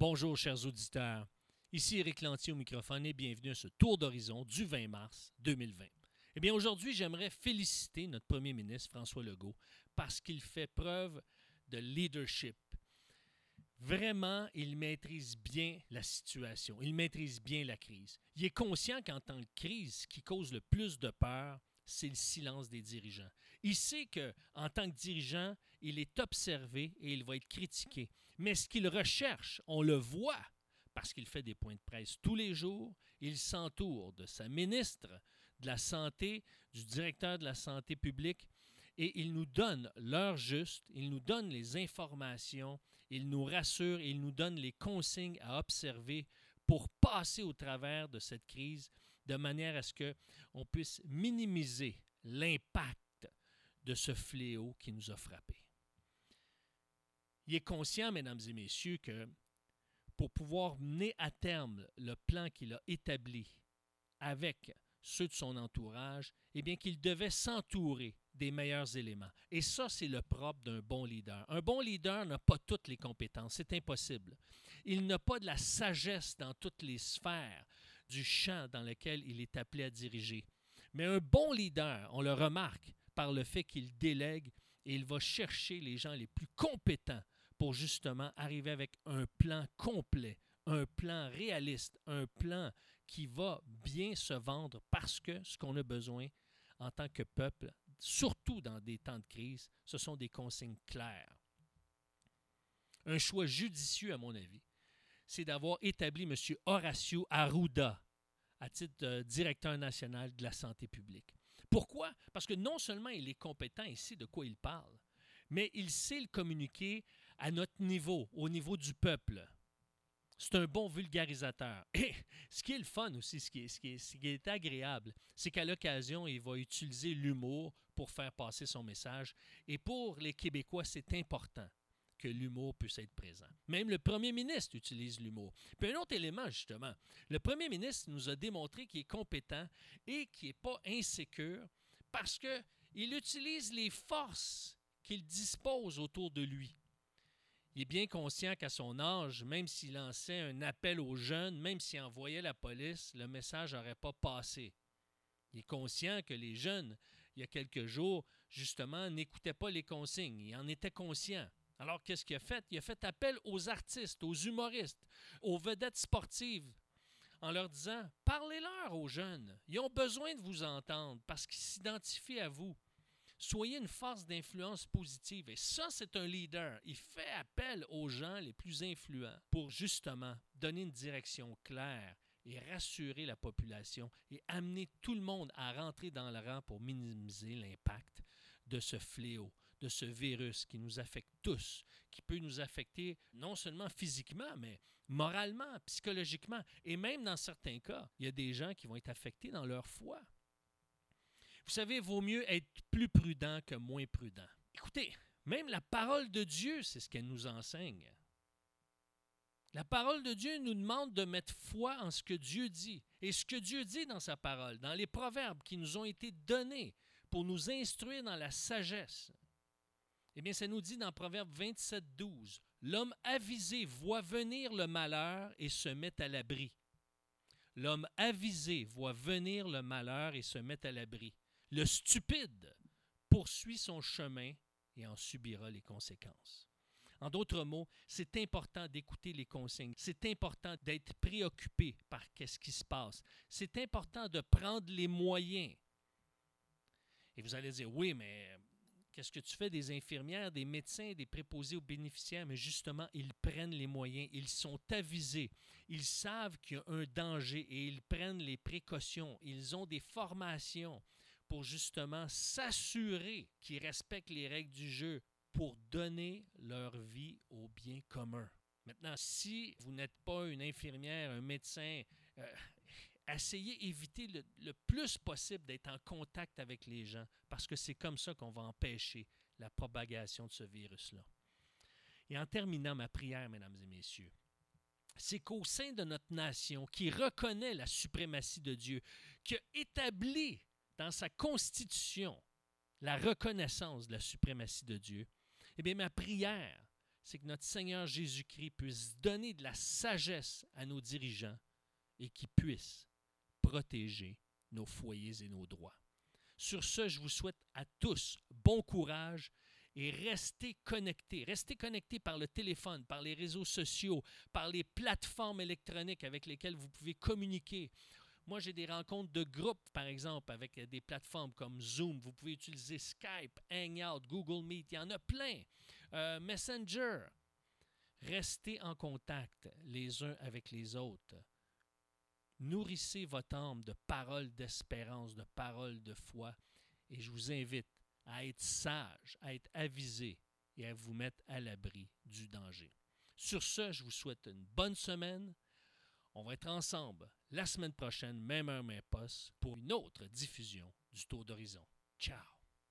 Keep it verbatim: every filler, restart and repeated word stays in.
Bonjour chers auditeurs, ici Éric Lantier au microphone et bienvenue à ce tour d'horizon du vingt mars deux mille vingt. Eh bien aujourd'hui, j'aimerais féliciter notre premier ministre François Legault parce qu'il fait preuve de leadership. Vraiment, il maîtrise bien la situation, il maîtrise bien la crise. Il est conscient qu'en tant que crise, ce qui cause le plus de peur, c'est le silence des dirigeants. Il sait qu'en tant que dirigeant, il est observé et il va être critiqué. Mais ce qu'il recherche, on le voit, parce qu'il fait des points de presse tous les jours. Il s'entoure de sa ministre de la Santé, du directeur de la santé publique, et il nous donne l'heure juste, il nous donne les informations, il nous rassure, il nous donne les consignes à observer pour passer au travers de cette crise de manière à ce qu'on puisse minimiser l'impact de ce fléau qui nous a frappés. Il est conscient, mesdames et messieurs, que pour pouvoir mener à terme le plan qu'il a établi avec ceux de son entourage, eh bien qu'il devait s'entourer des meilleurs éléments. Et ça, c'est le propre d'un bon leader. Un bon leader n'a pas toutes les compétences, c'est impossible. Il n'a pas de la sagesse dans toutes les sphères du champ dans lequel il est appelé à diriger. Mais un bon leader, on le remarque par le fait qu'il délègue et il va chercher les gens les plus compétents pour justement arriver avec un plan complet, un plan réaliste, un plan qui va bien se vendre parce que ce qu'on a besoin en tant que peuple, surtout dans des temps de crise, ce sont des consignes claires. Un choix judicieux, à mon avis, c'est d'avoir établi M. Horacio Arruda à titre de directeur national de la santé publique. Pourquoi? Parce que non seulement il est compétent ici de quoi il parle, mais il sait le communiquer à notre niveau, au niveau du peuple. C'est un bon vulgarisateur. Et ce qui est le fun aussi, ce qui est, ce qui est, ce qui est agréable, c'est qu'à l'occasion, il va utiliser l'humour pour faire passer son message. Et pour les Québécois, c'est important que l'humour puisse être présent. Même le premier ministre utilise l'humour. Puis un autre élément, justement, le premier ministre nous a démontré qu'il est compétent et qu'il n'est pas insécure parce qu'il utilise les forces qu'il dispose autour de lui. Il est bien conscient qu'à son âge, même s'il lançait un appel aux jeunes, même s'il envoyait la police, le message n'aurait pas passé. Il est conscient que les jeunes, il y a quelques jours, justement, n'écoutaient pas les consignes. Il en était conscient. Alors, qu'est-ce qu'il a fait? Il a fait appel aux artistes, aux humoristes, aux vedettes sportives, en leur disant, parlez-leur aux jeunes. Ils ont besoin de vous entendre parce qu'ils s'identifient à vous. Soyez une force d'influence positive. Et ça, c'est un leader. Il fait appel aux gens les plus influents pour justement donner une direction claire et rassurer la population et amener tout le monde à rentrer dans le rang pour minimiser l'impact de ce fléau, de ce virus qui nous affecte tous, qui peut nous affecter non seulement physiquement, mais moralement, psychologiquement. Et même dans certains cas, il y a des gens qui vont être affectés dans leur foi. Vous savez, il vaut mieux être plus prudent que moins prudent. Écoutez, même la parole de Dieu, c'est ce qu'elle nous enseigne. La parole de Dieu nous demande de mettre foi en ce que Dieu dit. Et ce que Dieu dit dans sa parole, dans les proverbes qui nous ont été donnés pour nous instruire dans la sagesse, eh bien, ça nous dit dans Proverbe vingt-sept, douze, « L'homme avisé voit venir le malheur et se met à l'abri. » L'homme avisé voit venir le malheur et se met à l'abri. Le stupide poursuit son chemin et en subira les conséquences. En d'autres mots, c'est important d'écouter les consignes. C'est important d'être préoccupé par ce qui se passe. C'est important de prendre les moyens. Et vous allez dire, oui, mais qu'est-ce que tu fais des infirmières, des médecins, des préposés aux bénéficiaires? Mais justement, ils prennent les moyens, ils sont avisés, ils savent qu'il y a un danger et ils prennent les précautions. Ils ont des formations pour justement s'assurer qu'ils respectent les règles du jeu pour donner leur vie au bien commun. Maintenant, si vous n'êtes pas une infirmière, un médecin, euh, essayez d'éviter le, le plus possible d'être en contact avec les gens parce que c'est comme ça qu'on va empêcher la propagation de ce virus-là. Et en terminant ma prière, mesdames et messieurs, c'est qu'au sein de notre nation qui reconnaît la suprématie de Dieu, qui a établi dans sa constitution la reconnaissance de la suprématie de Dieu, eh bien, ma prière, c'est que notre Seigneur Jésus-Christ puisse donner de la sagesse à nos dirigeants et qu'ils puissent protéger nos foyers et nos droits. Sur ce, je vous souhaite à tous bon courage et restez connectés. Restez connectés par le téléphone, par les réseaux sociaux, par les plateformes électroniques avec lesquelles vous pouvez communiquer. Moi, j'ai des rencontres de groupe, par exemple, avec des plateformes comme Zoom. Vous pouvez utiliser Skype, Hangout, Google Meet. Il y en a plein. Euh, Messenger. Restez en contact les uns avec les autres. Nourrissez votre âme de paroles d'espérance, de paroles de foi. Et je vous invite à être sage, à être avisé et à vous mettre à l'abri du danger. Sur ce, je vous souhaite une bonne semaine. On va être ensemble la semaine prochaine, même heure, même poste, pour une autre diffusion du Tour d'Horizon. Ciao!